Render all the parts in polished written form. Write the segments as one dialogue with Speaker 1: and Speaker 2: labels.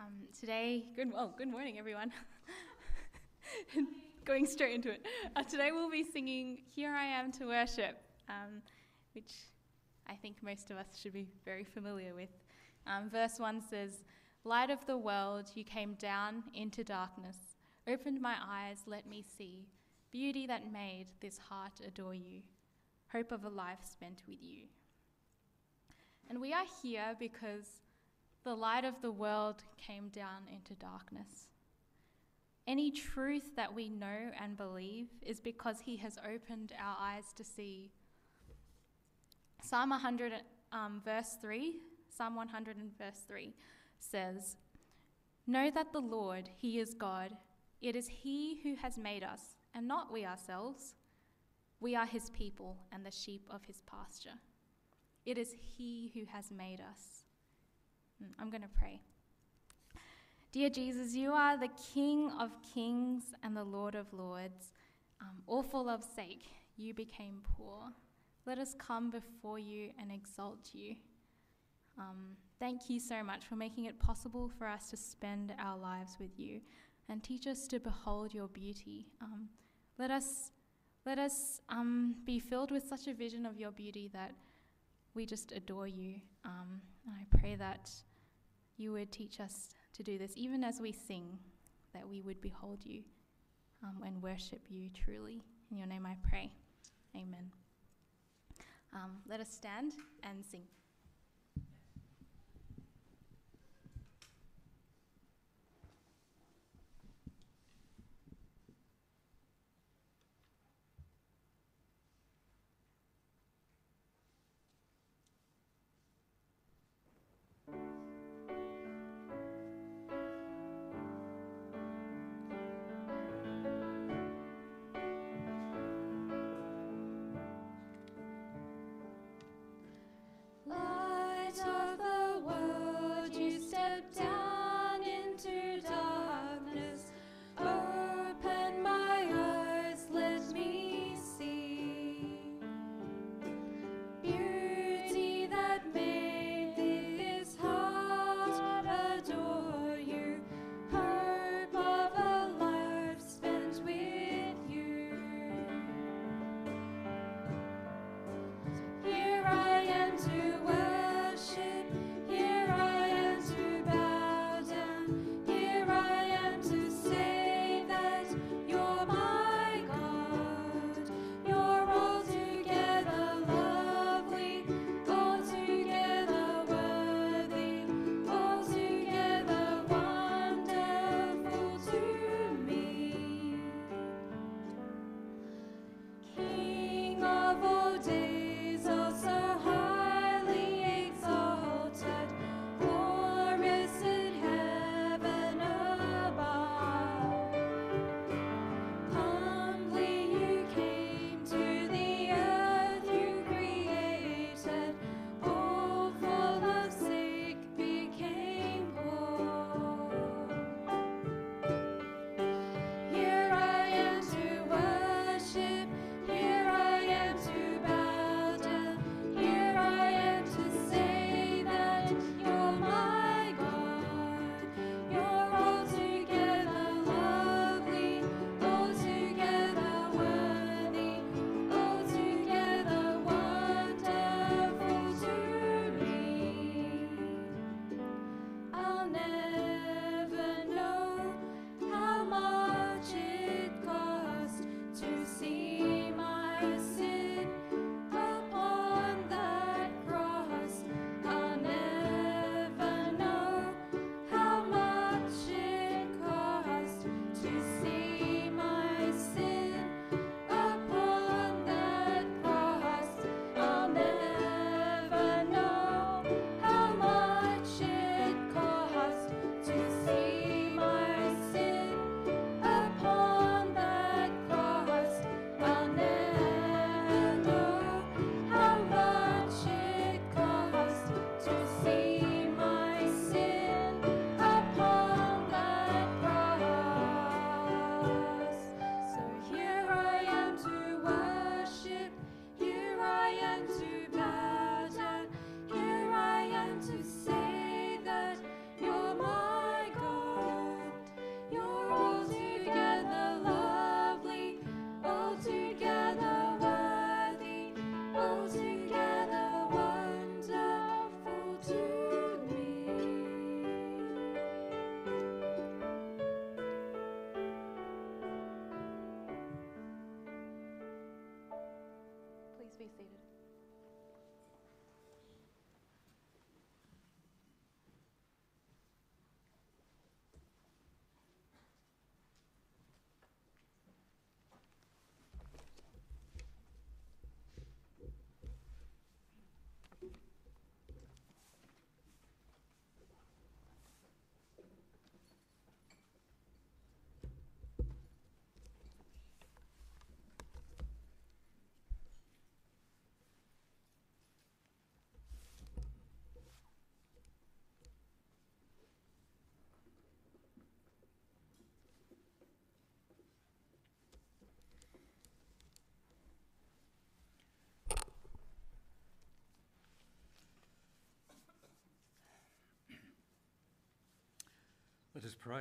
Speaker 1: Good morning, everyone. Going straight into it. Today we'll be singing Here I Am to Worship, which I think most of us should be very familiar with. Verse 1 says, "Light of the world, you came down into darkness, opened my eyes, let me see, beauty that made this heart adore you, hope of a life spent with you." And we are here because the light of the world came down into darkness. Any truth that we know and believe is because he has opened our eyes to see. Psalm 100 verse 3 says, "Know that the Lord, he is God. It is he who has made us, and not we ourselves. We are his people and the sheep of his pasture. It is he who has made us." I'm going to pray. Dear Jesus, you are the King of kings and the Lord of lords. All for love's sake, you became poor. Let us come before you and exalt you. Thank you so much for making it possible for us to spend our lives with you and teach us to behold your beauty. Let us be filled with such a vision of your beauty that we just adore you. I pray that you would teach us to do this, even as we sing, that we would behold you and worship you truly. In your name I pray. Amen. Let us stand and sing.
Speaker 2: Lord, us pray.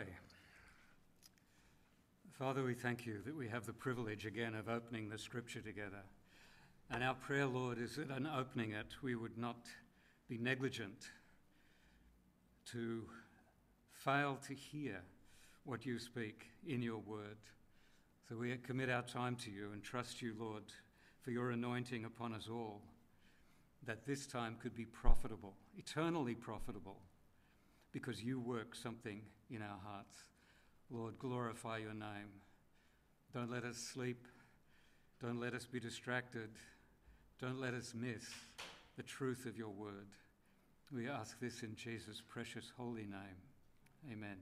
Speaker 2: Father, we thank you that we have the privilege again of opening the scripture together. And our prayer, Lord, is that in opening it, we would not be negligent to fail to hear what you speak in your word. So we commit our time to you and trust you, Lord, for your anointing upon us all, that this time could be profitable, eternally profitable, because you work something in our hearts. Lord, glorify your name. Don't let us sleep. Don't let us be distracted. Don't let us miss the truth of your word. We ask this in Jesus' precious holy name. Amen.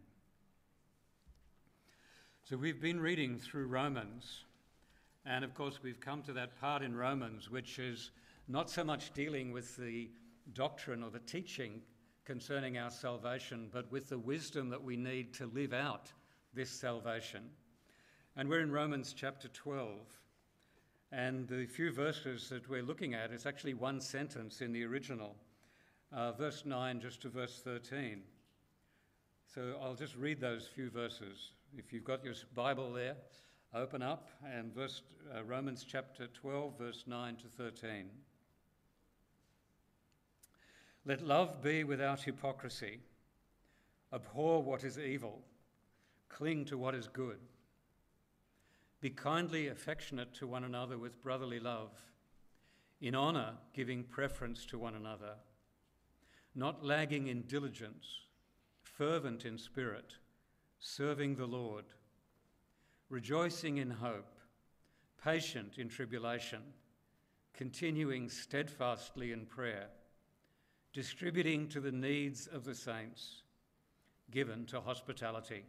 Speaker 2: So we've been reading through Romans, and of course we've come to that part in Romans which is not so much dealing with the doctrine or the teaching concerning our salvation, but with the wisdom that we need to live out this salvation. And we're in Romans chapter 12, and the few verses that we're looking at is actually one sentence in the original, verse 9 just to verse 13. So I'll just read those few verses. If you've got your Bible there, open up and Romans chapter 12, verse 9 to 13. Let love be without hypocrisy. Abhor what is evil. Cling to what is good. Be kindly affectionate to one another with brotherly love, in honour giving preference to one another, not lagging in diligence, fervent in spirit, serving the Lord, rejoicing in hope, patient in tribulation, continuing steadfastly in prayer, distributing to the needs of the saints, given to hospitality.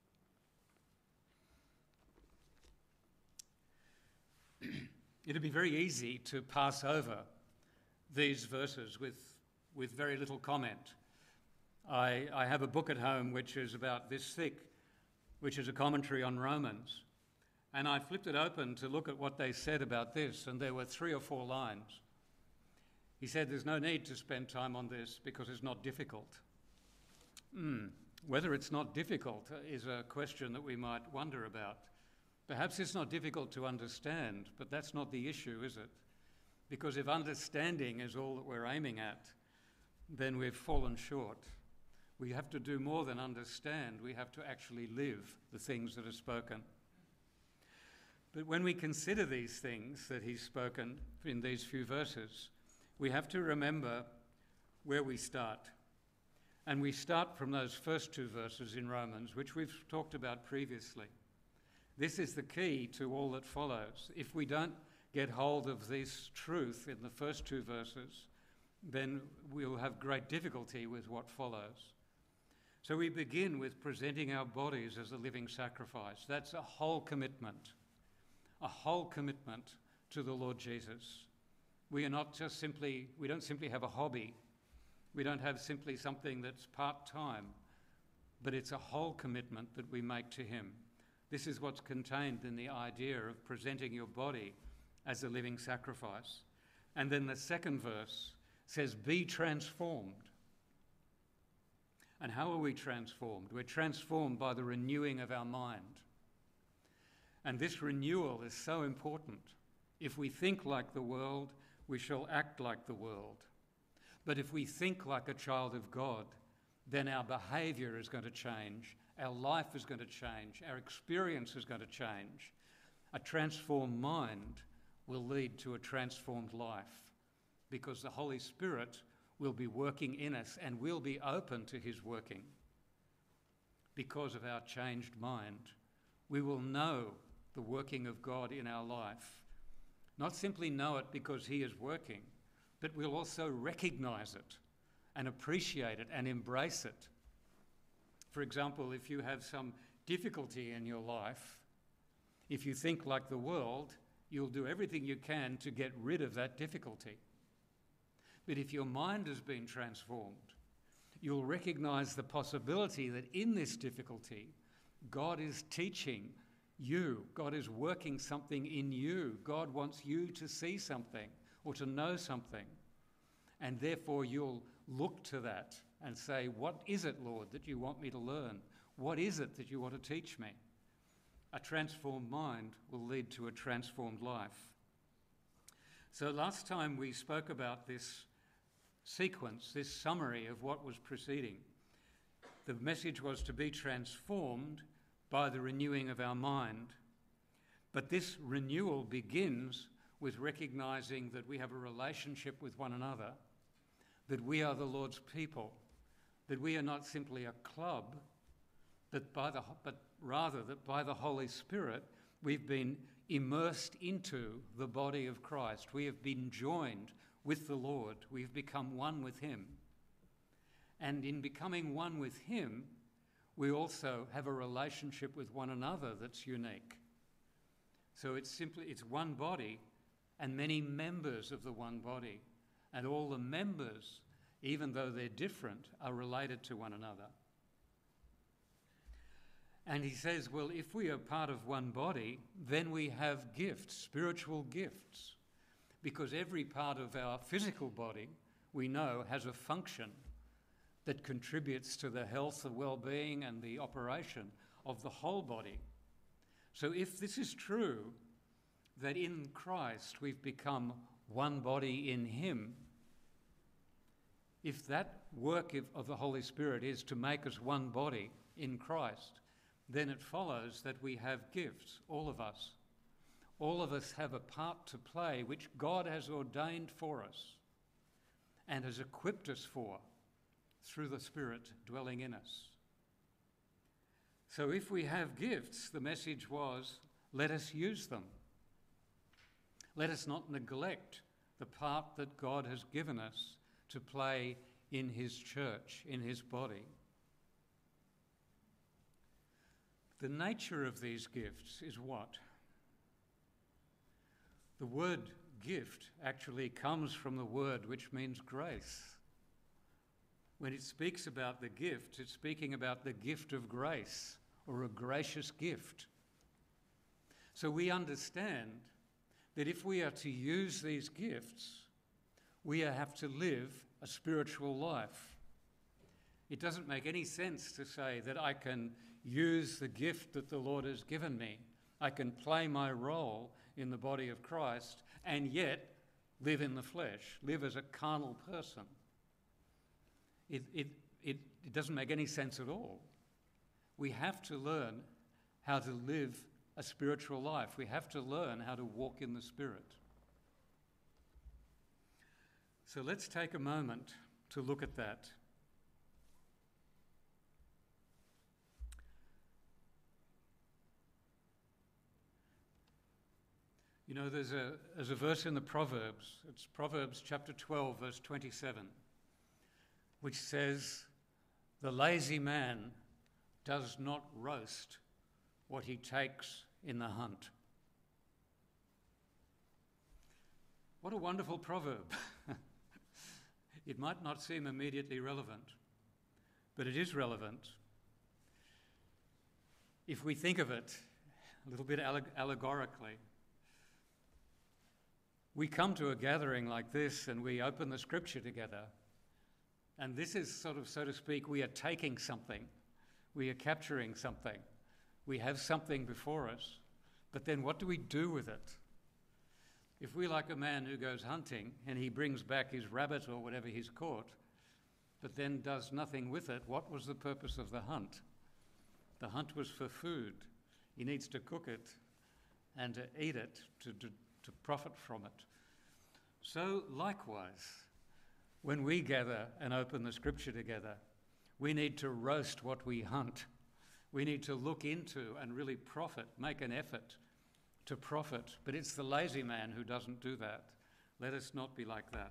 Speaker 2: It'd be very easy to pass over these verses with very little comment. I have a book at home which is about this thick, which is a commentary on Romans. And I flipped it open to look at what they said about this, and there were 3 or 4 lines. He said there's no need to spend time on this because it's not difficult. Whether it's not difficult is a question that we might wonder about. Perhaps it's not difficult to understand, but that's not the issue, is it? Because if understanding is all that we're aiming at, then we've fallen short. We have to do more than understand. We have to actually live the things that are spoken. But when we consider these things that he's spoken in these few verses, we have to remember where we start. And we start from those first 2 verses in Romans, which we've talked about previously. This is the key to all that follows. If we don't get hold of this truth in the first 2 verses, then we'll have great difficulty with what follows. So we begin with presenting our bodies as a living sacrifice. That's a whole commitment to the Lord Jesus. We don't simply have a hobby. We don't have simply something that's part-time, but it's a whole commitment that we make to him. This is what's contained in the idea of presenting your body as a living sacrifice. And then the second verse says, be transformed. And how are we transformed? We're transformed by the renewing of our mind. And this renewal is so important. If we think like the world, we shall act like the world. But if we think like a child of God, then our behaviour is going to change. Our life is going to change. Our experience is going to change. A transformed mind will lead to a transformed life because the Holy Spirit will be working in us and will be open to his working. Because of our changed mind, we will know the working of God in our life. Not simply know it because he is working, but we'll also recognise it and appreciate it and embrace it. For example, if you have some difficulty in your life, if you think like the world, you'll do everything you can to get rid of that difficulty. But if your mind has been transformed, you'll recognise the possibility that in this difficulty, God is teaching you. God is working something in you. God wants you to see something or to know something. And therefore you'll look to that and say, what is it, Lord, that you want me to learn? What is it that you want to teach me? A transformed mind will lead to a transformed life. So last time we spoke about this sequence, this summary of what was preceding. The message was to be transformed by the renewing of our mind. But this renewal begins with recognizing that we have a relationship with one another, that we are the Lord's people, that we are not simply a club, but rather that by the Holy Spirit we've been immersed into the body of Christ. We have been joined with the Lord. We've become one with him. And in becoming one with him, we also have a relationship with one another that's unique. So it's one body and many members of the one body. And all the members, even though they're different, are related to one another. And he says, well, if we are part of one body, then we have gifts, spiritual gifts. Because every part of our physical body, we know, has a function that contributes to the health, the well-being, and the operation of the whole body. So if this is true, that in Christ we've become one body in him, if that work of the Holy Spirit is to make us one body in Christ, then it follows that we have gifts, all of us. All of us have a part to play which God has ordained for us and has equipped us for through the Spirit dwelling in us. So if we have gifts, the message was, let us use them. Let us not neglect the part that God has given us to play in his church, in his body. The nature of these gifts is what? The word gift actually comes from the word which means grace. When it speaks about the gift, it's speaking about the gift of grace or a gracious gift. So we understand that if we are to use these gifts, we have to live a spiritual life. It doesn't make any sense to say that I can use the gift that the Lord has given me. I can play my role in the body of Christ and yet live in the flesh, live as a carnal person. It doesn't make any sense at all. We have to learn how to live a spiritual life. We have to learn how to walk in the Spirit. So let's take a moment to look at that. You know, there's a verse in the Proverbs. It's Proverbs chapter 12, verse 27, which says, "The lazy man does not roast what he takes in the hunt." What a wonderful proverb. It might not seem immediately relevant, but it is relevant. If we think of it a little bit allegorically, we come to a gathering like this and we open the scripture together. And this is sort of, so to speak, we are taking something. We are capturing something. We have something before us. But then what do we do with it? If we're like a man who goes hunting and he brings back his rabbit or whatever he's caught, but then does nothing with it, what was the purpose of the hunt? The hunt was for food. He needs to cook it and to eat it, to profit from it. So likewise, when we gather and open the scripture together, we need to roast what we hunt. We need to look into and really profit, make an effort to profit. But it's the lazy man who doesn't do that. Let us not be like that.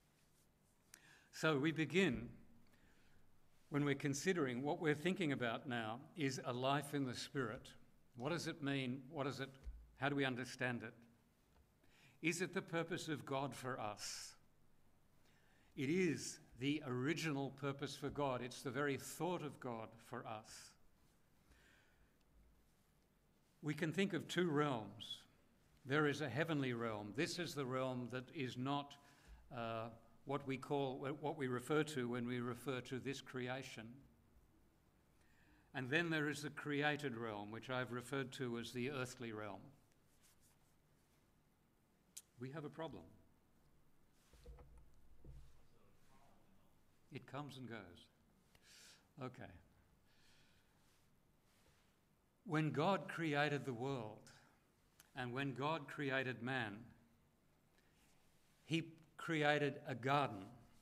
Speaker 2: So we begin, when we're considering what we're thinking about now, is a life in the Spirit. What does it mean? How do we understand it? Is it the purpose of God for us? It is the original purpose for God. It's the very thought of God for us. We can think of two realms. There is a heavenly realm. This is the realm that is not what we refer to when we refer to this creation. And then there is the created realm, which I've referred to as the earthly realm. We have a problem. It comes and goes. Okay. When God created the world and when God created man, he created a garden,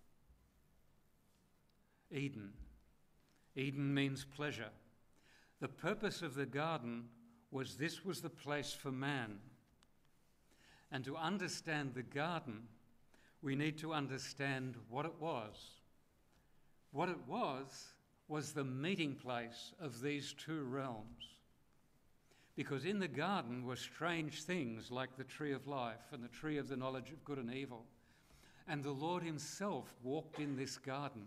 Speaker 2: Eden. Eden means pleasure. The purpose of the garden was this was the place for man. And to understand the garden, we need to understand what it was. What it was the meeting place of these two realms. Because in the garden were strange things like the tree of life and the tree of the knowledge of good and evil. And the Lord himself walked in this garden.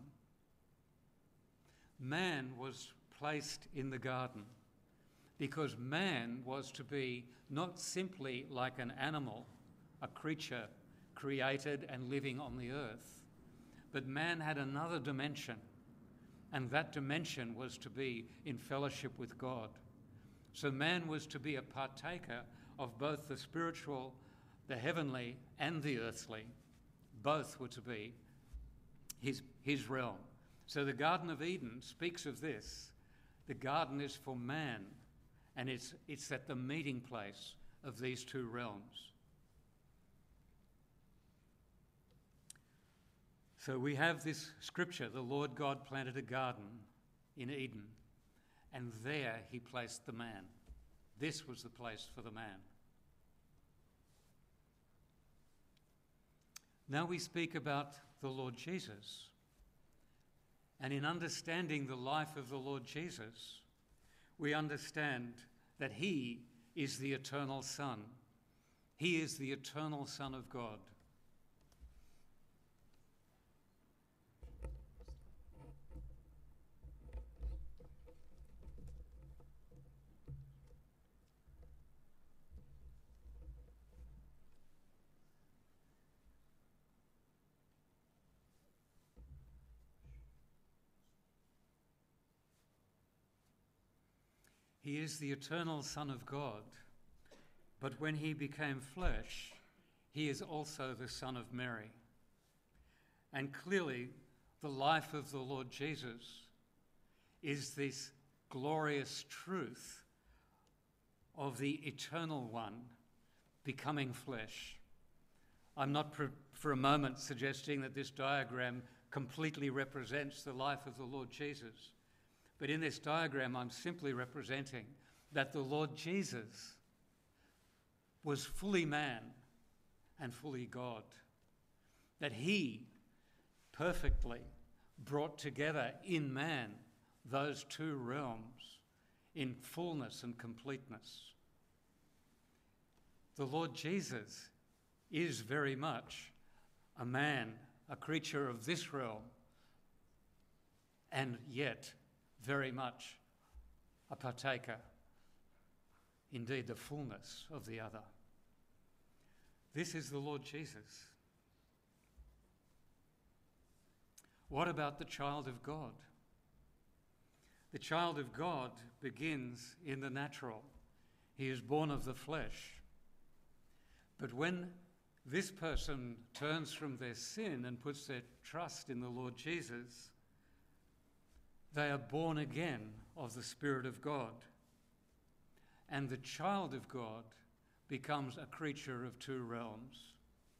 Speaker 2: Man was placed in the garden because man was to be not simply like an animal, a creature created and living on the earth, but man had another dimension, and that dimension was to be in fellowship with God. So man was to be a partaker of both the spiritual, the heavenly, and the earthly. Both were to be his realm. So the Garden of Eden speaks of this. The garden is for man, and it's at the meeting place of these two realms. So we have this scripture, the Lord God planted a garden in Eden, and there he placed the man. This was the place for the man. Now we speak about the Lord Jesus. And in understanding the life of the Lord Jesus, we understand that he is the eternal Son. He is the eternal Son of God. He is the eternal Son of God, but when he became flesh, he is also the Son of Mary. And clearly, the life of the Lord Jesus is this glorious truth of the eternal one becoming flesh. I'm not for a moment suggesting that this diagram completely represents the life of the Lord Jesus. But in this diagram, I'm simply representing that the Lord Jesus was fully man and fully God. That he perfectly brought together in man those two realms in fullness and completeness. The Lord Jesus is very much a man, a creature of this realm, and yet very much a partaker, indeed the fullness of the other. This is the Lord Jesus. What about the child of God? The child of God begins in the natural. He is born of the flesh. But when this person turns from their sin and puts their trust in the Lord Jesus, they are born again of the Spirit of God. And the child of God becomes a creature of two realms.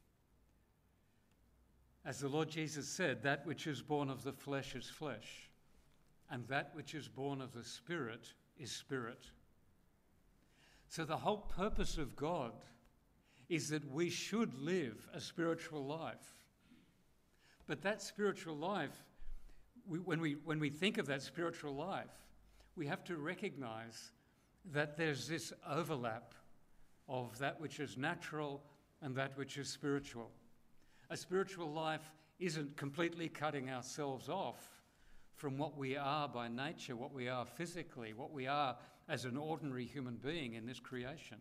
Speaker 2: As the Lord Jesus said, that which is born of the flesh is flesh, and that which is born of the Spirit is spirit. So the whole purpose of God is that we should live a spiritual life. But that spiritual life, when we think of that spiritual life, we have to recognize that there's this overlap of that which is natural and that which is spiritual. A spiritual life isn't completely cutting ourselves off from what we are by nature, what we are physically, what we are as an ordinary human being in this creation.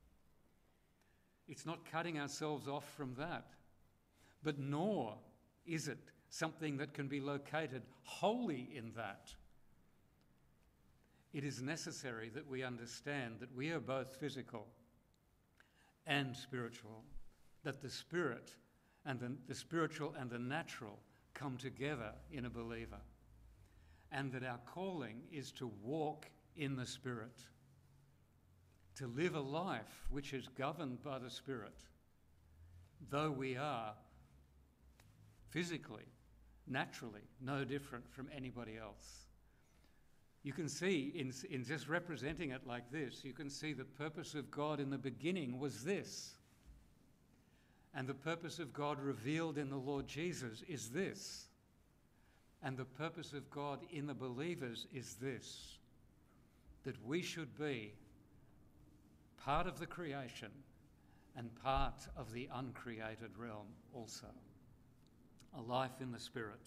Speaker 2: It's not cutting ourselves off from that, but nor is it something that can be located wholly in that. it is necessary that we understand that we are both physical and spiritual, that the spirit and the spiritual and the natural come together in a believer, and that our calling is to walk in the Spirit, to live a life which is governed by the Spirit, though we are physically, naturally, no different from anybody else. You can see, in just representing it like this, you can see the purpose of God in the beginning was this. And the purpose of God revealed in the Lord Jesus is this. And the purpose of God in the believers is this, that we should be part of the creation and part of the uncreated realm also. A life in the Spirit.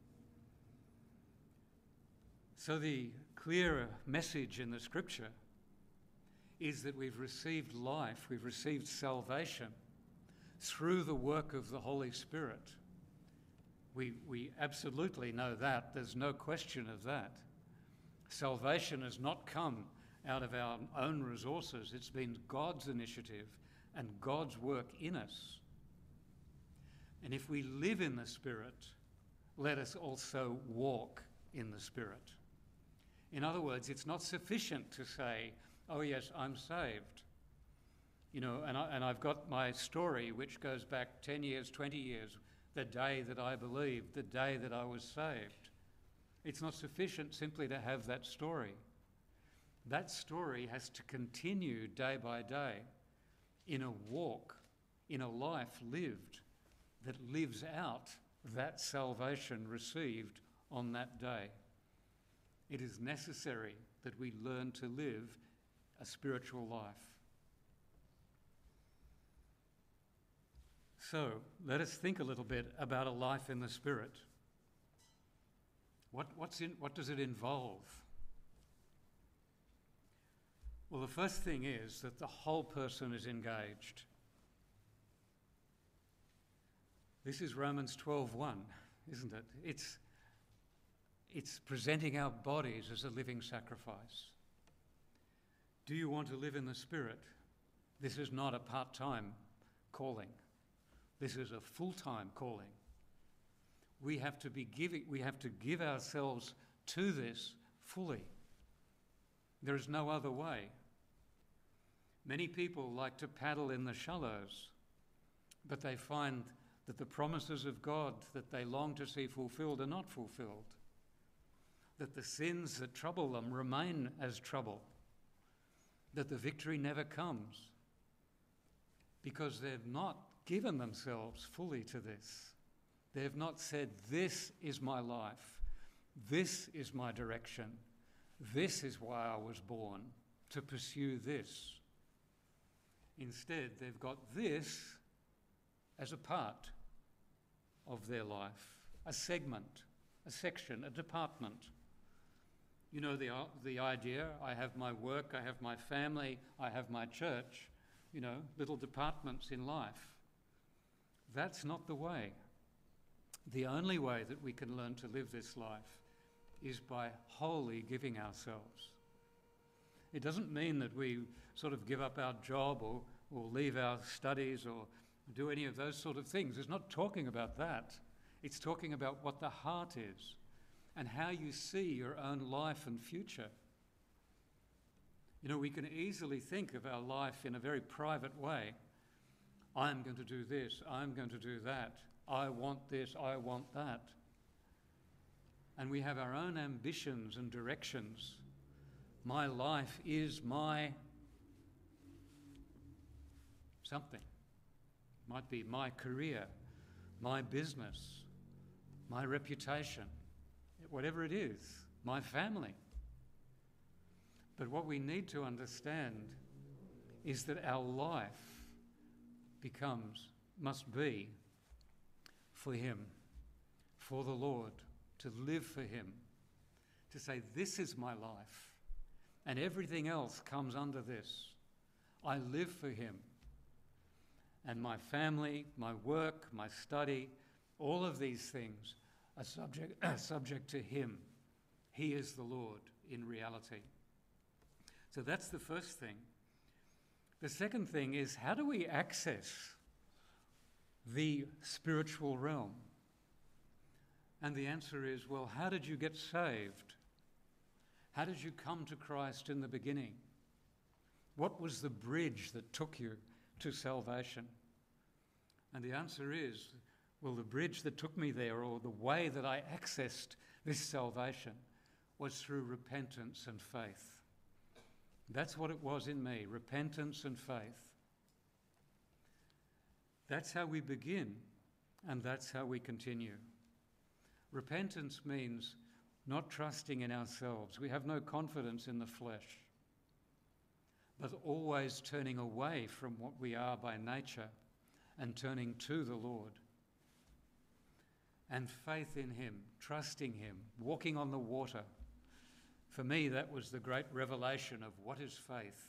Speaker 2: So the clear message in the Scripture is that we've received life, we've received salvation through the work of the Holy Spirit. We absolutely know that. There's no question of that. Salvation has not come out of our own resources. It's been God's initiative and God's work in us. And if we live in the Spirit, let us also walk in the Spirit. In other words, it's not sufficient to say, oh yes, I'm saved. You know, and I've got my story which goes back 10 years, 20 years, the day that I believed, the day that I was saved. It's not sufficient simply to have that story. That story has to continue day by day in a walk, in a life lived that lives out that salvation received on that day. It is necessary that we learn to live a spiritual life. So let us think a little bit about a life in the Spirit. What does it involve? Well, the first thing is that the whole person is engaged. This is Romans 12:1, isn't it? It's presenting our bodies as a living sacrifice. Do you want to live in the Spirit? This is not a part-time calling. This is a full-time calling. We have to give ourselves to this fully. There is no other way. Many people like to paddle in the shallows, but they find that the promises of God that they long to see fulfilled are not fulfilled, that the sins that trouble them remain as trouble, that the victory never comes, because they've not given themselves fully to this. They have not said, this is my life, this is my direction, this is why I was born, to pursue this. Instead, they've got this as a part of their life, a segment, a section, a department. You know the idea, I have my work, I have my family, I have my church, little departments in life. That's not the way. The only way that we can learn to live this life is by wholly giving ourselves. It doesn't mean that we sort of give up our job or leave our studies or do any of those sort of things. It's not talking about that. It's talking about what the heart is and how you see your own life and future. We can easily think of our life in a very private way. I'm going to do this, I'm going to do that. I want this, I want that. And we have our own ambitions and directions. My life is my something. Might be my career, my business, my reputation, whatever it is, my family. But what we need to understand is that our life must be for Him, for the Lord, to live for Him, to say, this is my life, and everything else comes under this. I live for Him. And my family, my work, my study, all of these things are subject to Him. He is the Lord in reality. So that's the first thing. The second thing is, how do we access the spiritual realm? And the answer is, well, how did you get saved? How did you come to Christ in the beginning? What was the bridge that took you to salvation? And the answer is, well, the bridge that took me there, or the way that I accessed this salvation, was through repentance and faith. That's what it was in me, repentance and faith. That's how we begin, and that's how we continue. Repentance means not trusting in ourselves. We have no confidence in the flesh, but always turning away from what we are by nature and turning to the Lord. And faith in him, trusting him, walking on the water. For me, that was the great revelation of what is faith.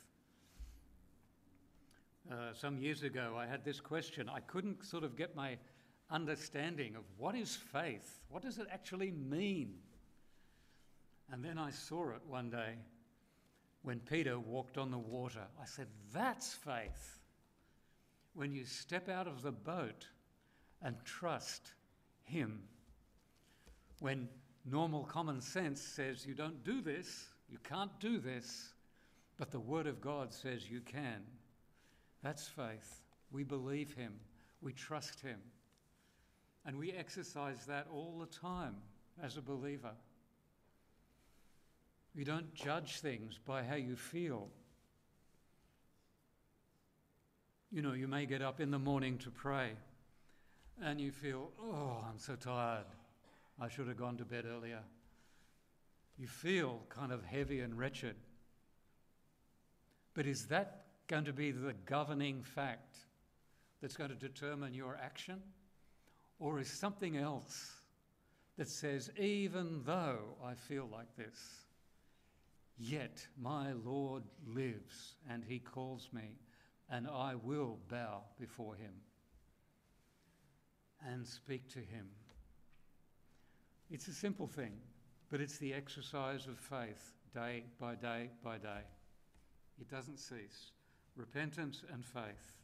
Speaker 2: Some years ago, I had this question. I couldn't sort of get my understanding of what is faith? What does it actually mean? And then I saw it one day when Peter walked on the water. I said, that's faith. When you step out of the boat and trust him. When normal common sense says you don't do this, you can't do this, but the Word of God says you can. That's faith. We believe him. We trust him. And we exercise that all the time as a believer. You don't judge things by how you feel. You know, you may get up in the morning to pray and you feel, oh, I'm so tired. I should have gone to bed earlier. You feel kind of heavy and wretched. But is that going to be the governing fact that's going to determine your action? Or is something else that says, even though I feel like this, yet my Lord lives and he calls me and I will bow before him and speak to him. It's a simple thing, but it's the exercise of faith day by day by day. It doesn't cease. Repentance and faith.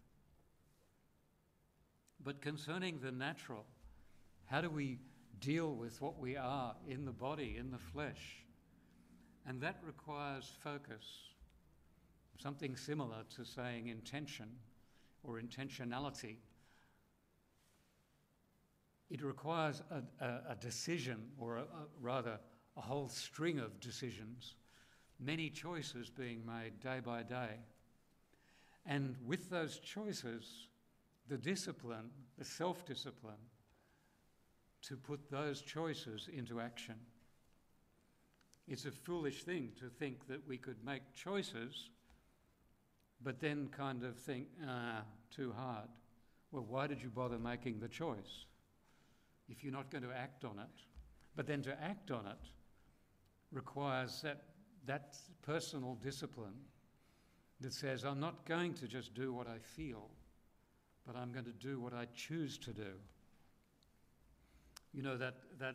Speaker 2: But concerning the natural, how do we deal with what we are in the body, in the flesh? And that requires focus. Something similar to saying intention or intentionality. It requires a decision, or rather a whole string of decisions, many choices being made day by day. And with those choices, the discipline, the self-discipline, to put those choices into action. It's a foolish thing to think that we could make choices, but then kind of think, too hard. Well, why did you bother making the choice if you're not going to act on it? But then to act on it requires that personal discipline that says, I'm not going to just do what I feel, but I'm going to do what I choose to do. You know, that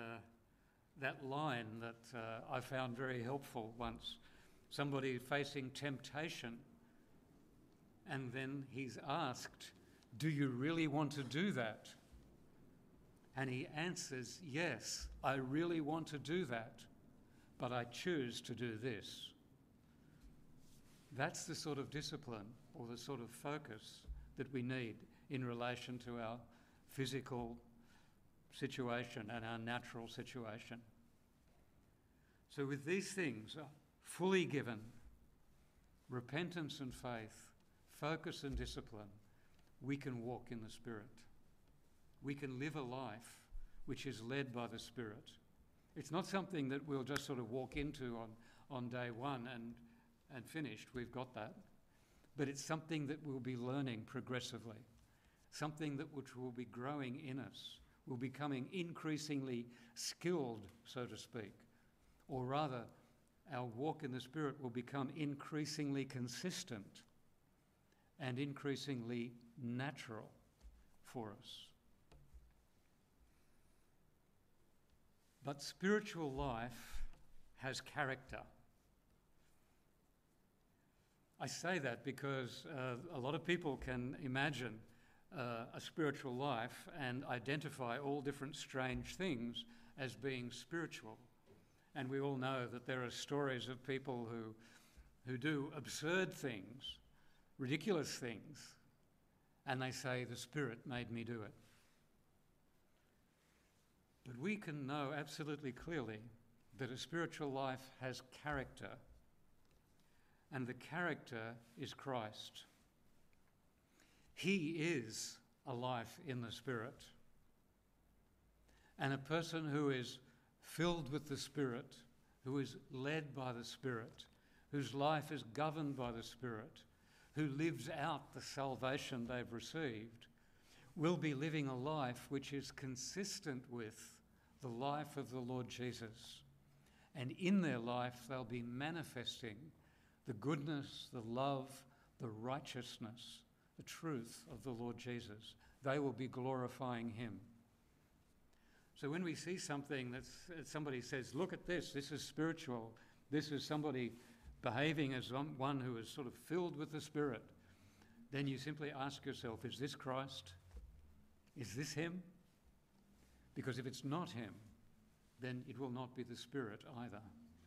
Speaker 2: line that I found very helpful once. Somebody facing temptation, and then he's asked, do you really want to do that? And he answers, yes, I really want to do that, but I choose to do this. That's the sort of discipline or the sort of focus that we need in relation to our physical situation and our natural situation. So with these things fully given, repentance and faith, focus and discipline, we can walk in the Spirit. We can live a life which is led by the Spirit. It's not something that we'll just sort of walk into on day one and finished. We've got that. But it's something that we'll be learning progressively, something that which will be growing in us. We're becoming increasingly skilled, so to speak. Or rather, our walk in the Spirit will become increasingly consistent and increasingly natural for us. But spiritual life has character. I say that because a lot of people can imagine a spiritual life and identify all different strange things as being spiritual. And we all know that there are stories of people who do absurd things, ridiculous things, and they say, the Spirit made me do it. But we can know absolutely clearly that a spiritual life has character, and the character is Christ. He is a life in the Spirit. And a person who is filled with the Spirit, who is led by the Spirit, whose life is governed by the Spirit, who lives out the salvation they've received, will be living a life which is consistent with the life of the Lord Jesus. And in their life, they'll be manifesting the goodness, the love, the righteousness, the truth of the Lord Jesus. They will be glorifying him. So when we see something that somebody says, look at this is spiritual, this is somebody behaving as one who is sort of filled with the Spirit, then you simply ask yourself, is this Christ? Is this him? Because if it's not him, then it will not be the Spirit either.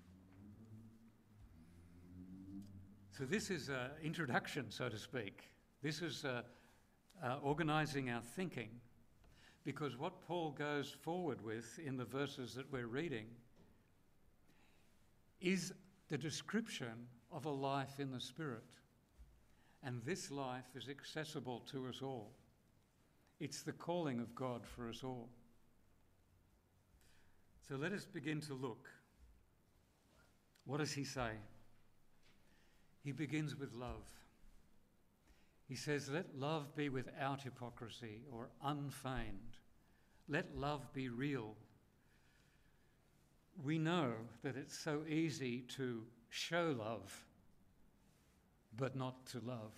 Speaker 2: So this is an introduction, so to speak. This is organising our thinking, because what Paul goes forward with in the verses that we're reading is the description of a life in the Spirit. And this life is accessible to us all. It's the calling of God for us all. So let us begin to look. What does he say? He begins with love. He says, let love be without hypocrisy or unfeigned. Let love be real. We know that it's so easy to show love, but not to love.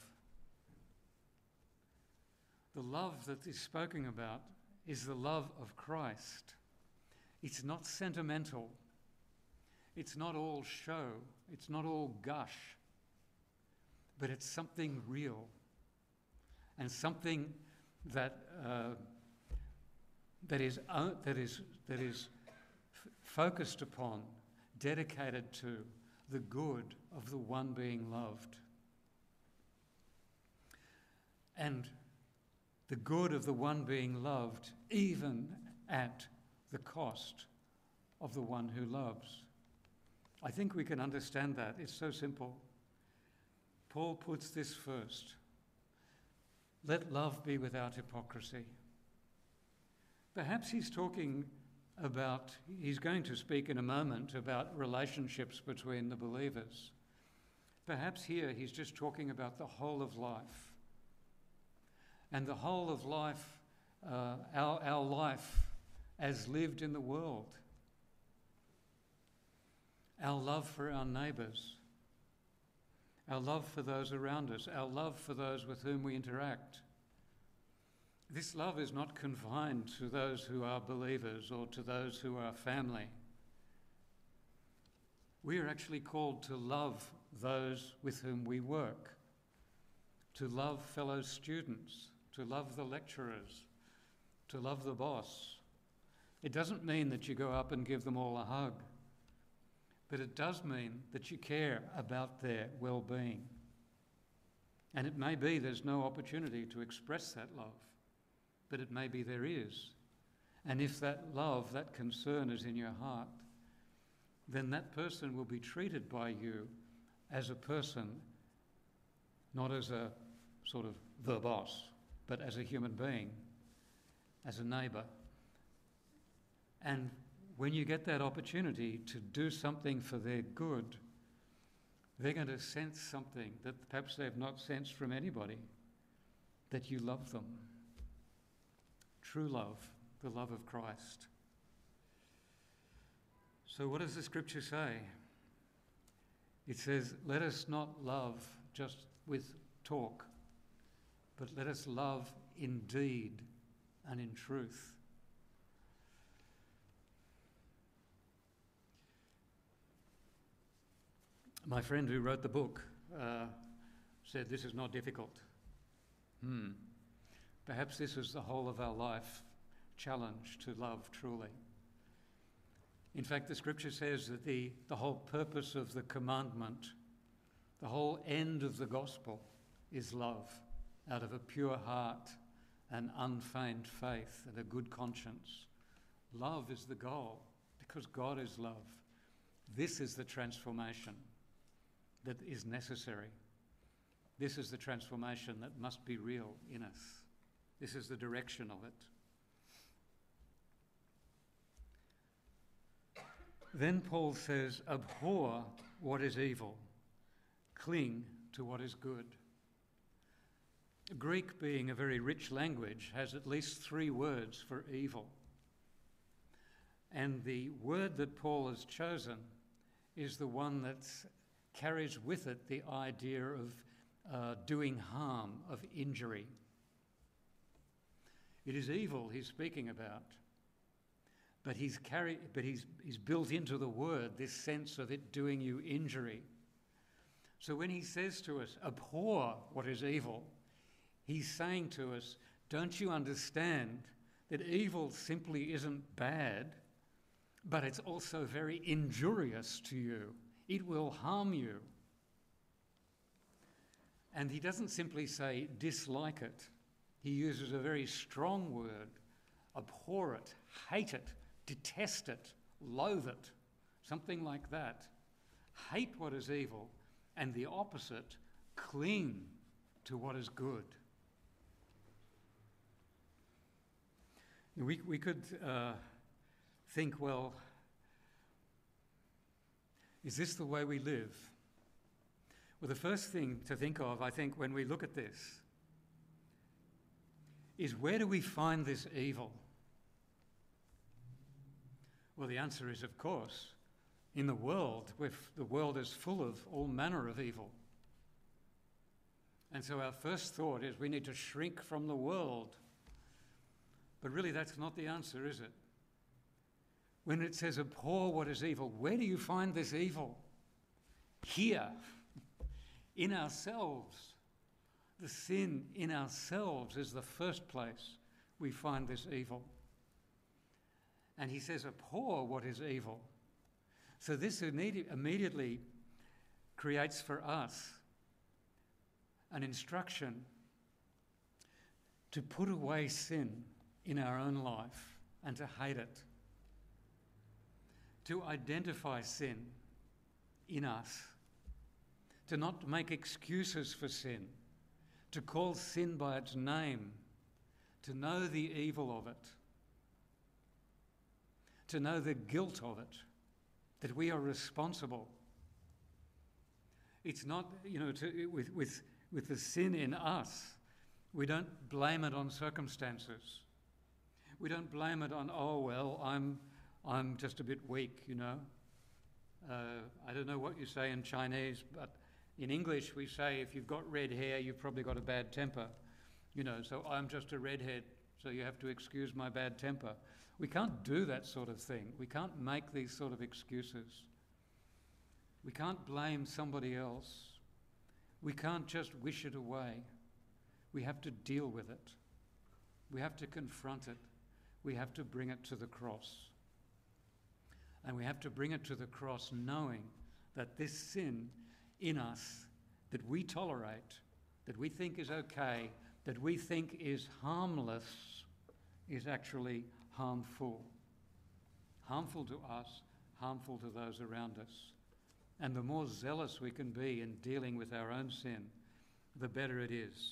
Speaker 2: The love that is spoken about is the love of Christ. It's not sentimental. It's not all show. It's not all gush. But it's something real, and something that is focused upon, dedicated to the good of the one being loved. And the good of the one being loved, even at the cost of the one who loves. I think we can understand that. It's so simple. Paul puts this first. Let love be without hypocrisy. Perhaps he's talking about, he's going to speak in a moment about relationships between the believers. Perhaps here he's just talking about the whole of life. And the whole of life, our life as lived in the world. Our love for our neighbours. Our love for those around us. Our love for those with whom we interact. This love is not confined to those who are believers or to those who are family. We are actually called to love those with whom we work, to love fellow students, to love the lecturers, to love the boss. It doesn't mean that you go up and give them all a hug, but it does mean that you care about their well-being. And it may be there's no opportunity to express that love, but it may be there is. And if that love, that concern is in your heart, then that person will be treated by you as a person, not as a sort of the boss, but as a human being, as a neighbour. And when you get that opportunity to do something for their good, they're going to sense something that perhaps they've not sensed from anybody, that you love them. True love, the love of Christ. So what does the scripture say? It says, let us not love just with talk, but let us love in deed and in truth. My friend who wrote the book said, "This is not difficult." Perhaps this is the whole of our life challenge to love truly. In fact, the scripture says that the whole purpose of the commandment, the whole end of the gospel, is love out of a pure heart and unfeigned faith and a good conscience. Love is the goal because God is love. This is the transformation that is necessary. This is the transformation that must be real in us. This is the direction of it. Then Paul says, abhor what is evil, cling to what is good. Greek, being a very rich language, has at least 3 words for evil. And the word that Paul has chosen is the one that carries with it the idea of doing harm, of injury. It is evil he's speaking about, but he's built into the word this sense of it doing you injury. So when he says to us, abhor what is evil, he's saying to us, don't you understand that evil simply isn't bad, but it's also very injurious to you. It will harm you. And he doesn't simply say dislike it. He uses a very strong word, abhor it, hate it, detest it, loathe it, something like that. Hate what is evil, and the opposite, cling to what is good. We could think, well, is this the way we live? Well, the first thing to think of, I think, when we look at this, is where do we find this evil? Well, the answer is, of course, in the world. The world is full of all manner of evil. And so our first thought is we need to shrink from the world. But really, that's not the answer, is it? When it says abhor what is evil, where do you find this evil? Here, in ourselves. The sin in ourselves is the first place we find this evil. And he says, abhor what is evil. So this immediately creates for us an instruction to put away sin in our own life and to hate it. To identify sin in us. To not make excuses for sin. To call sin by its name, to know the evil of it, to know the guilt of it, that we are responsible. It's not, with the sin in us, we don't blame it on circumstances. We don't blame it on, oh, well, I'm just a bit weak, I don't know what you say in Chinese, but in English, we say if you've got red hair, you've probably got a bad temper. So I'm just a redhead, so you have to excuse my bad temper. We can't do that sort of thing. We can't make these sort of excuses. We can't blame somebody else. We can't just wish it away. We have to deal with it. We have to confront it. We have to bring it to the cross. And we have to bring it to the cross knowing that this sin in us that we tolerate, that we think is okay, that we think is harmless, is actually harmful. Harmful to us, harmful to those around us. And the more zealous we can be in dealing with our own sin, the better it is.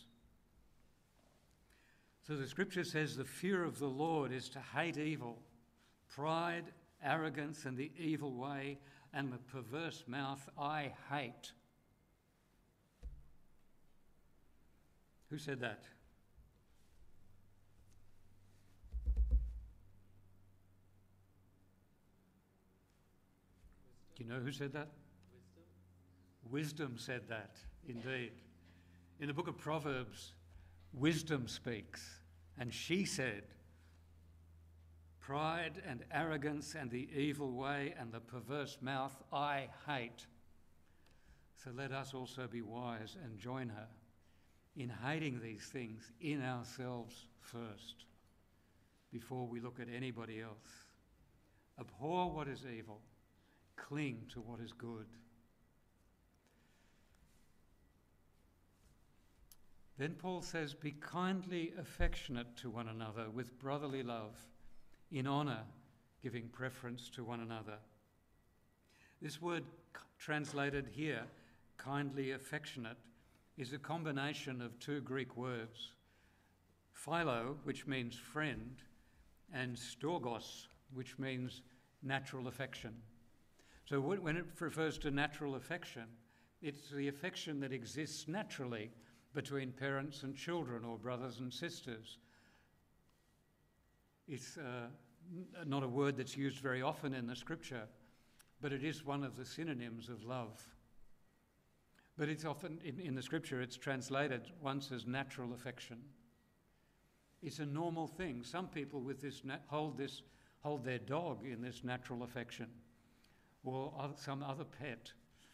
Speaker 2: So the scripture says the fear of the Lord is to hate evil, pride, arrogance, and the evil way, and the perverse mouth I hate. Who said that? Do you know who said that? Wisdom said that, indeed. In the book of Proverbs, wisdom speaks, and she said, pride and arrogance and the evil way and the perverse mouth I hate. So let us also be wise and join her in hating these things in ourselves first, before we look at anybody else. Abhor what is evil, cling to what is good. Then Paul says, be kindly affectionate to one another with brotherly love, in honour, giving preference to one another. This word translated here, kindly affectionate, is a combination of two Greek words, philo, which means friend, and storgos, which means natural affection. So when it refers to natural affection, it's the affection that exists naturally between parents and children or brothers and sisters. It's not a word that's used very often in the scripture, but it is one of the synonyms of love. But it's often, in the scripture, it's translated once as natural affection. It's a normal thing. Some people with this hold their dog in this natural affection, or some other pet.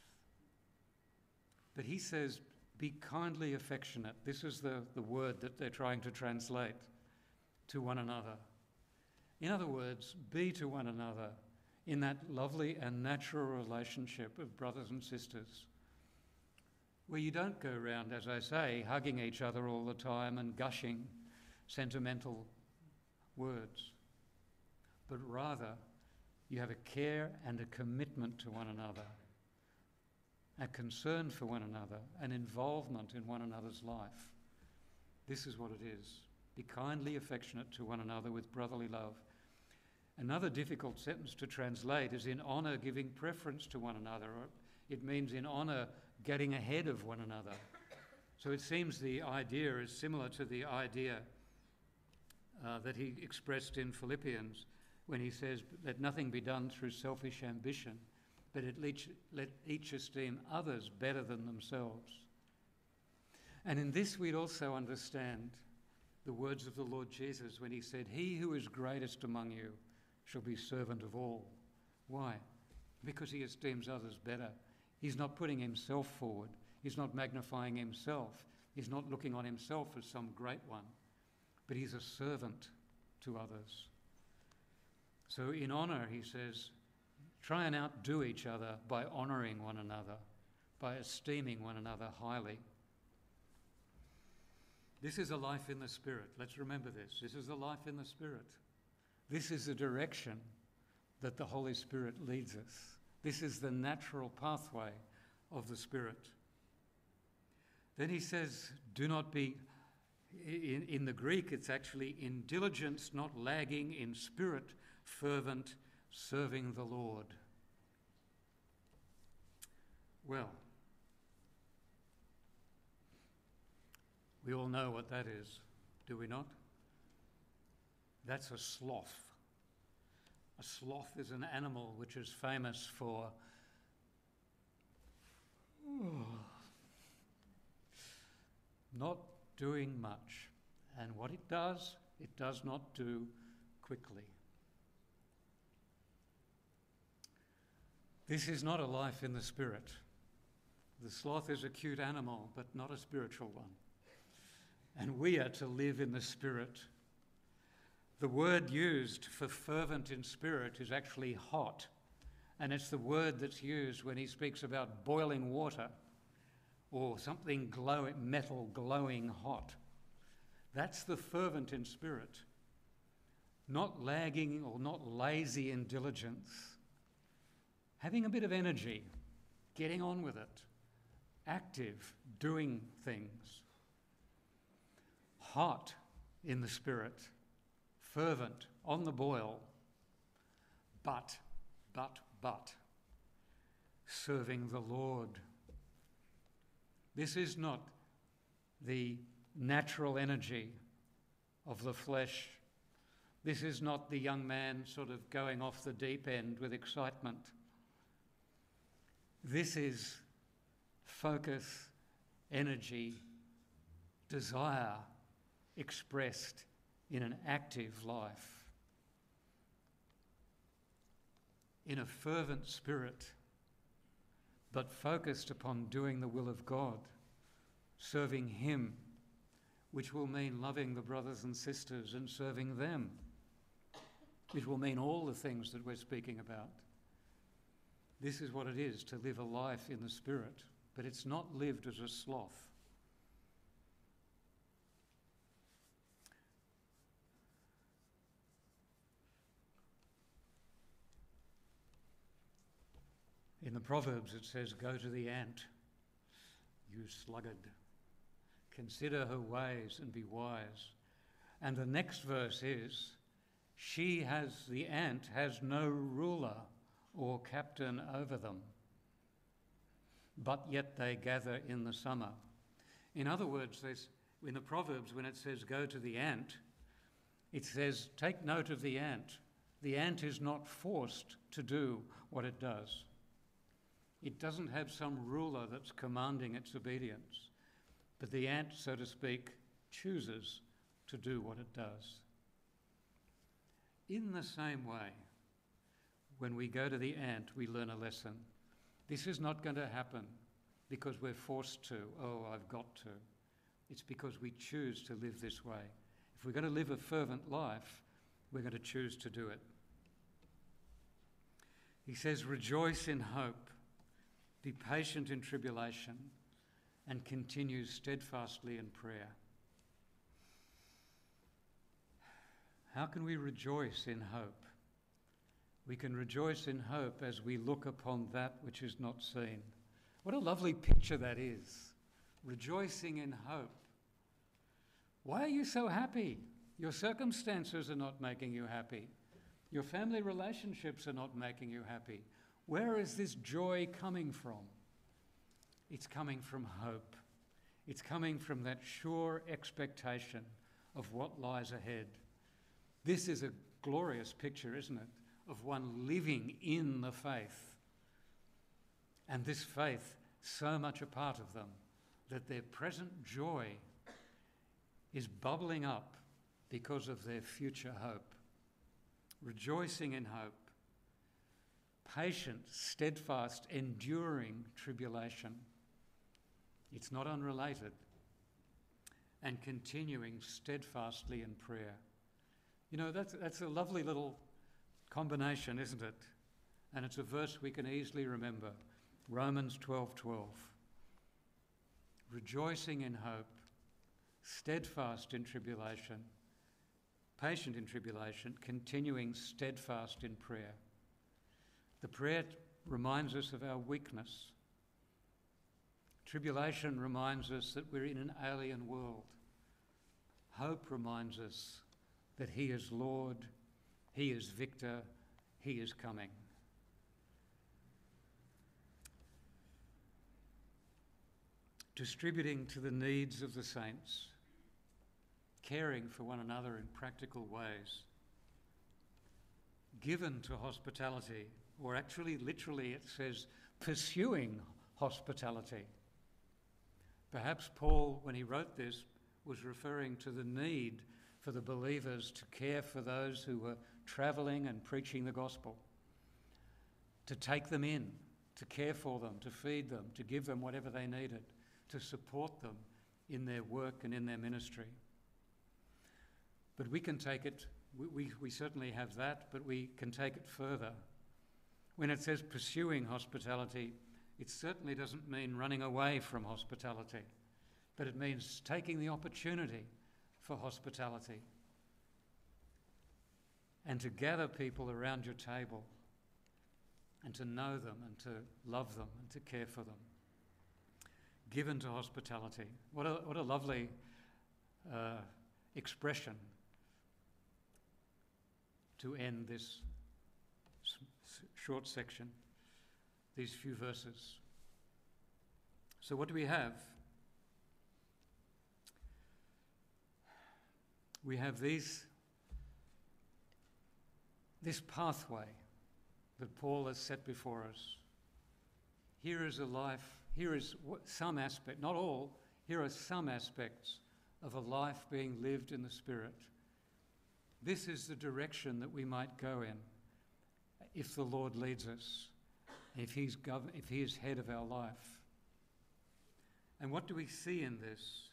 Speaker 2: But he says, be kindly affectionate. This is the word that they're trying to translate, to one another. In other words, be to one another in that lovely and natural relationship of brothers and sisters, where you don't go around, as I say, hugging each other all the time and gushing sentimental words, but rather you have a care and a commitment to one another, a concern for one another, an involvement in one another's life. This is what it is. Be kindly affectionate to one another with brotherly love. Another difficult sentence to translate is in honour, giving preference to one another. It means in honour, getting ahead of one another. So it seems the idea is similar to the idea that he expressed in Philippians when he says, let nothing be done through selfish ambition, but let each esteem others better than themselves. And in this we'd also understand the words of the Lord Jesus when he said, he who is greatest among you shall be servant of all. Why? Because he esteems others better. He's not putting himself forward. He's not magnifying himself. He's not looking on himself as some great one, but he's a servant to others. So in honour, he says, try and outdo each other by honouring one another, by esteeming one another highly. This is a life in the Spirit. Let's remember this. This is a life in the Spirit. This is the direction that the Holy Spirit leads us. This is the natural pathway of the Spirit. Then he says, do not be, in the Greek it's actually in diligence, not lagging, in spirit, fervent, serving the Lord. Well, we all know what that is, do we not? That's a sloth. A sloth is an animal which is famous for not doing much. And what it does not do quickly. This is not a life in the Spirit. The sloth is a cute animal, but not a spiritual one. And we are to live in the Spirit. The word used for fervent in spirit is actually hot. And it's the word that's used when he speaks about boiling water or something glowing, metal glowing hot. That's the fervent in spirit. Not lagging or not lazy in diligence. Having a bit of energy, getting on with it. Active, doing things. Hot in the Spirit. Fervent, on the boil. But, serving the Lord. This is not the natural energy of the flesh. This is not the young man sort of going off the deep end with excitement. This is focus, energy, desire expressed in an active life. In a fervent spirit, but focused upon doing the will of God, serving Him, which will mean loving the brothers and sisters and serving them. It will mean all the things that we're speaking about. This is what it is to live a life in the Spirit, but it's not lived as a sloth. In the Proverbs it says, "Go to the ant, you sluggard. Consider her ways and be wise." And the next verse is, the ant has no ruler or captain over them, but yet they gather in the summer. In other words, in the Proverbs, when it says go to the ant, it says take note of the ant. The ant is not forced to do what it does. It doesn't have some ruler that's commanding its obedience, but the ant, so to speak, chooses to do what it does. In the same way, when we go to the ant, we learn a lesson. This is not going to happen because we're forced to, I've got to. It's because we choose to live this way. If we're going to live a fervent life, we're going to choose to do it. He says, rejoice in hope, be patient in tribulation, and continue steadfastly in prayer. How can we rejoice in hope? We can rejoice in hope as we look upon that which is not seen. What a lovely picture that is. Rejoicing in hope. Why are you so happy? Your circumstances are not making you happy. Your family relationships are not making you happy. Where is this joy coming from? It's coming from hope. It's coming from that sure expectation of what lies ahead. This is a glorious picture, isn't it, of one living in the faith. And this faith, so much a part of them, that their present joy is bubbling up because of their future hope. Rejoicing in hope. Patient, steadfast, enduring tribulation. It's not unrelated. And continuing steadfastly in prayer. You know, that's a lovely little combination, isn't it? And it's a verse we can easily remember. Romans 12:12. Rejoicing in hope, steadfast in tribulation, patient in tribulation, continuing steadfast in prayer. The prayer reminds us of our weakness. Tribulation reminds us that we're in an alien world. Hope reminds us that He is Lord, He is victor, He is coming. Distributing to the needs of the saints, caring for one another in practical ways, given to hospitality, or actually literally it says pursuing hospitality. Perhaps Paul, when he wrote this, was referring to the need for the believers to care for those who were travelling and preaching the gospel, to take them in, to care for them, to feed them, to give them whatever they needed, to support them in their work and in their ministry. But we can take it, we certainly have that, but we can take it further. When it says pursuing hospitality, it certainly doesn't mean running away from hospitality, but it means taking the opportunity for hospitality and to gather people around your table and to know them and to love them and to care for them. Given to hospitality. What a lovely expression to end this short section, these few verses. So what do we have? We have this pathway that Paul has set before us. Here is a life, here is some aspect, not all, here are some aspects of a life being lived in the Spirit. This is the direction that we might go in if the Lord leads us. if he is head of our life. And what do we see in this?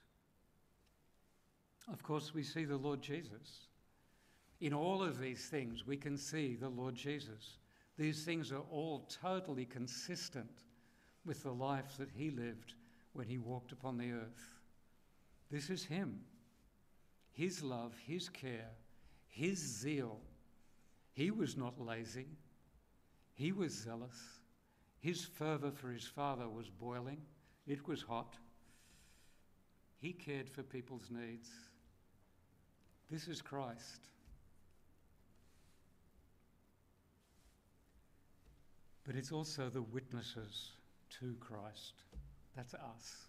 Speaker 2: Of course, we see the Lord Jesus. In all of these things, we can see the Lord Jesus. These things are all totally consistent with the life that he lived when he walked upon the earth. This is him. His love, his care, his zeal. He was not lazy. He was zealous. His fervour for his Father was boiling. It was hot. He cared for people's needs. This is Christ. But it's also the witnesses to Christ. That's us.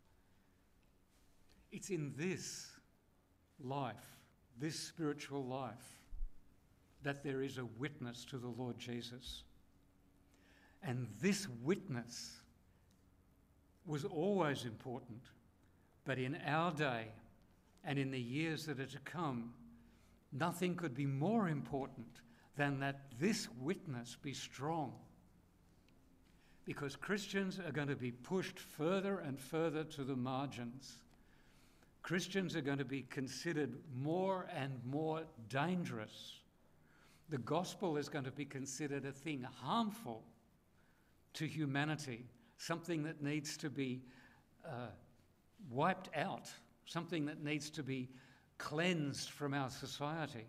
Speaker 2: It's in this life, this spiritual life, that there is a witness to the Lord Jesus. And this witness was always important, but in our day and in the years that are to come, nothing could be more important than that this witness be strong. Because Christians are going to be pushed further and further to the margins. Christians are going to be considered more and more dangerous. The gospel is going to be considered a thing harmful to humanity, something that needs to be wiped out, something that needs to be cleansed from our society.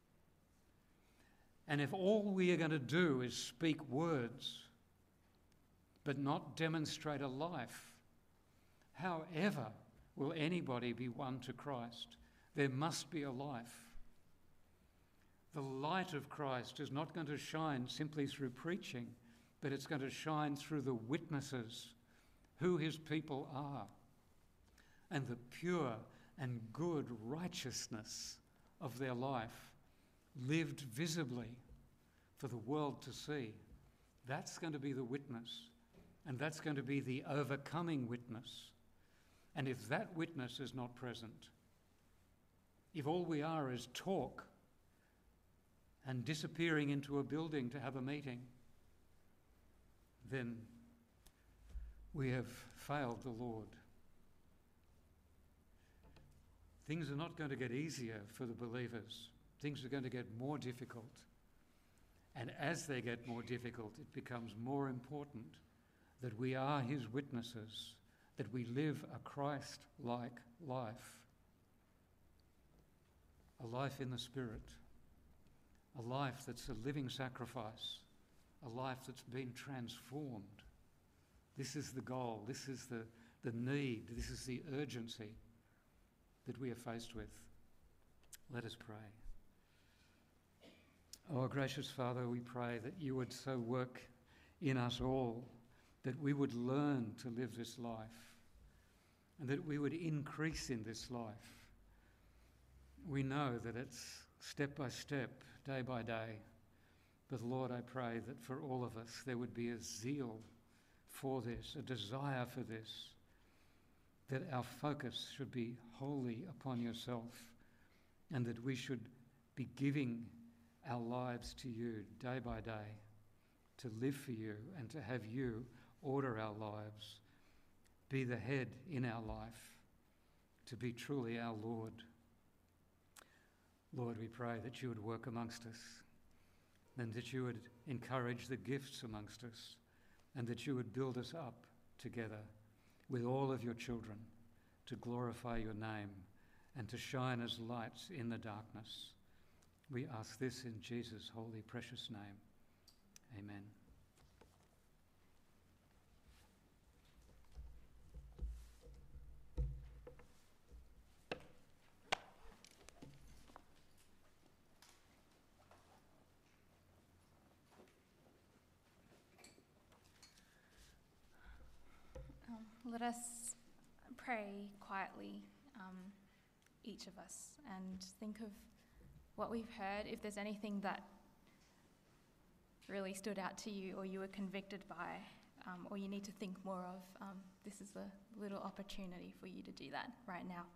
Speaker 2: And if all we are going to do is speak words, but not demonstrate a life, however will anybody be won to Christ? There must be a life. The light of Christ is not going to shine simply through preaching, but it's going to shine through the witnesses, who his people are, and the pure and good righteousness of their life lived visibly for the world to see. That's going to be the witness, and that's going to be the overcoming witness. And if that witness is not present, if all we are is talk and disappearing into a building to have a meeting, then we have failed the Lord. Things are not going to get easier for the believers. Things are going to get more difficult. And as they get more difficult, it becomes more important that we are his witnesses, that we live a Christ-like life, a life in the Spirit, a life that's a living sacrifice, a life that's been transformed. This is the goal, this is the need, this is the urgency that we are faced with. Let us pray. Oh, gracious Father, we pray that you would so work in us all that we would learn to live this life and that we would increase in this life. We know that it's step by step, day by day. But Lord, I pray that for all of us there would be a zeal for this, a desire for this, that our focus should be wholly upon yourself, and that we should be giving our lives to you day by day, to live for you and to have you order our lives, be the head in our life, to be truly our Lord. Lord, we pray that you would work amongst us, and that you would encourage the gifts amongst us, and that you would build us up together with all of your children to glorify your name and to shine as lights in the darkness. We ask this in Jesus' holy, precious name. Amen.
Speaker 1: Let us pray quietly, each of us, and think of what we've heard. If there's anything that really stood out to you or you were convicted by, or you need to think more of, this is a little opportunity for you to do that right now.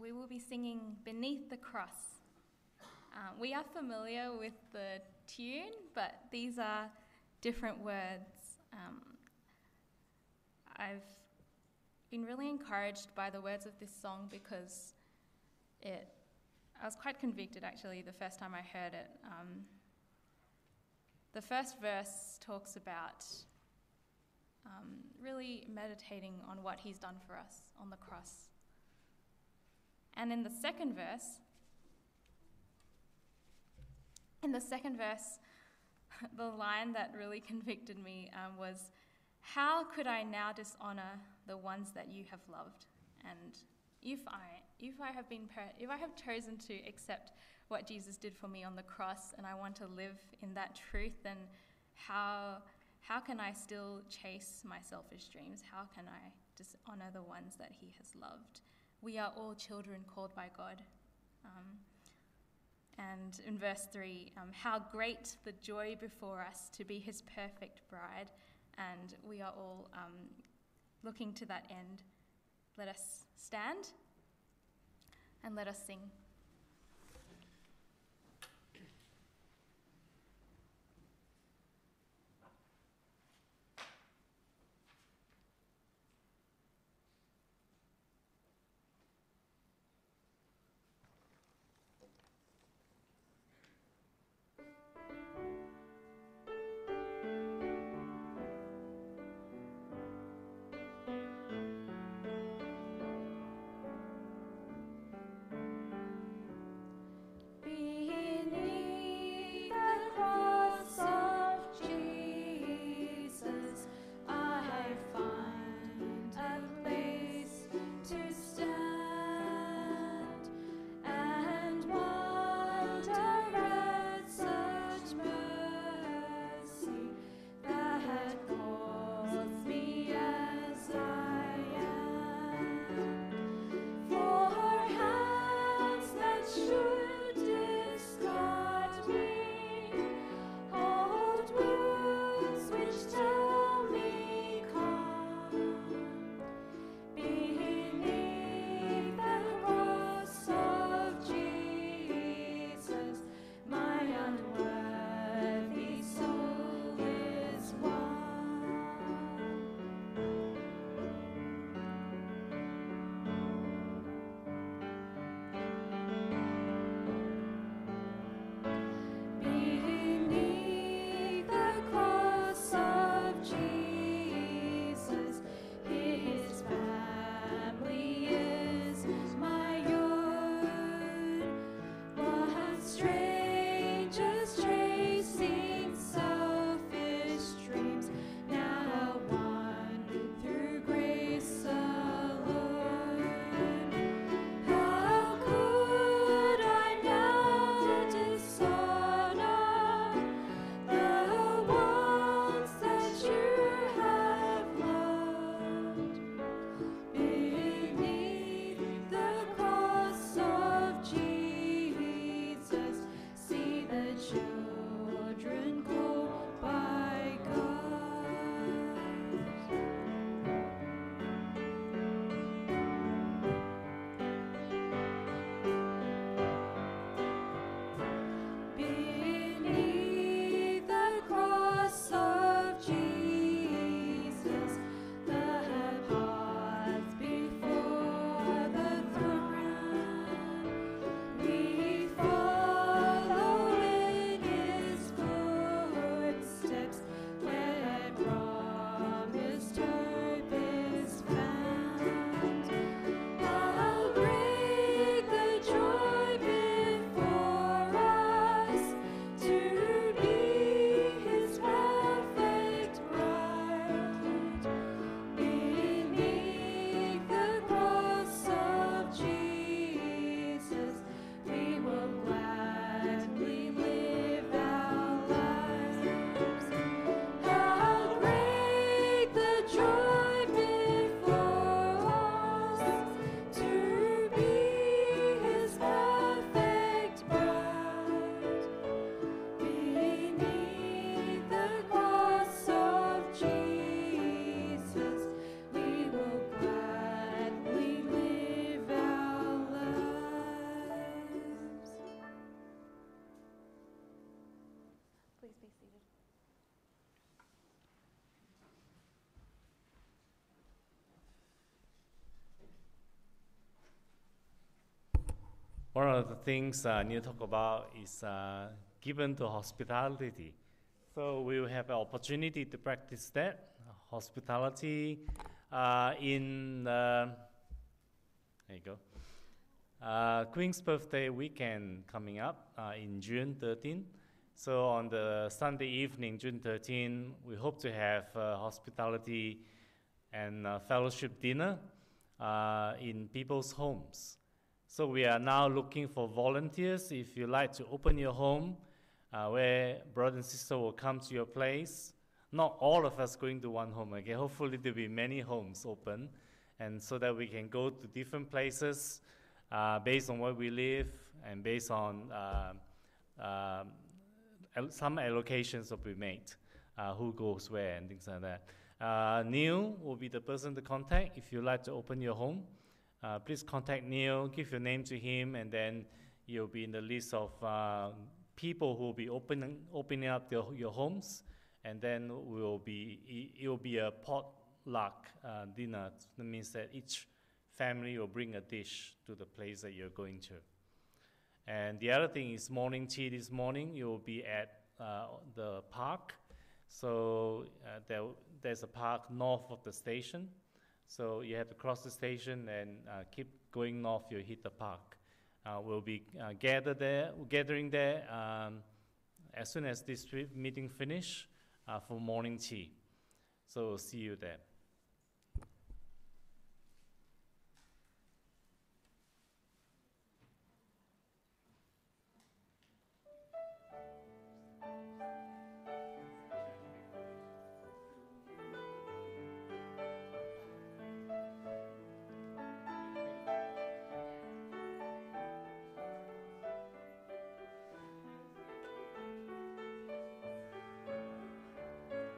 Speaker 1: we will be singing Beneath the Cross. We are familiar with the tune, but these are different words. I've been really encouraged by the words of this song because I was quite convicted actually the first time I heard it. The first verse talks about really meditating on what he's done for us on the cross. And in the second verse, the line that really convicted me was, "How could I now dishonor the ones that you have loved?" And if I have chosen to accept what Jesus did for me on the cross, and I want to live in that truth, then how can I still chase my selfish dreams? How can I dishonor the ones that he has loved? We are all children called by God. And in verse 3, how great the joy before us to be his perfect bride, and we are all looking to that end. Let us stand and let us sing.
Speaker 3: One of the things Neil talked about is given to hospitality. So we will have an opportunity to practice that hospitality in. There you go. Queen's birthday weekend coming up in June 13. So on the Sunday evening, June 13, we hope to have hospitality and fellowship dinner in people's homes. So we are now looking for volunteers. If you like to open your home, where brother and sister will come to your place. Not all of us going to one home, okay? Hopefully there'll be many homes open, and so that we can go to different places based on where we live and based on some allocations will be made, who goes where and things like that. Neil will be the person to contact if you like to open your home. Please contact Neil, give your name to him, and then you'll be in the list of people who will be opening up your homes, and then it will be a potluck dinner. That means that each family will bring a dish to the place that you're going to. And the other thing is morning tea this morning. You will be at the park. So there's a park north of the station. So you have to cross the station and keep going north, you'll hit the park. We'll be gathering there as soon as this meeting finish for morning tea. So we'll see you there.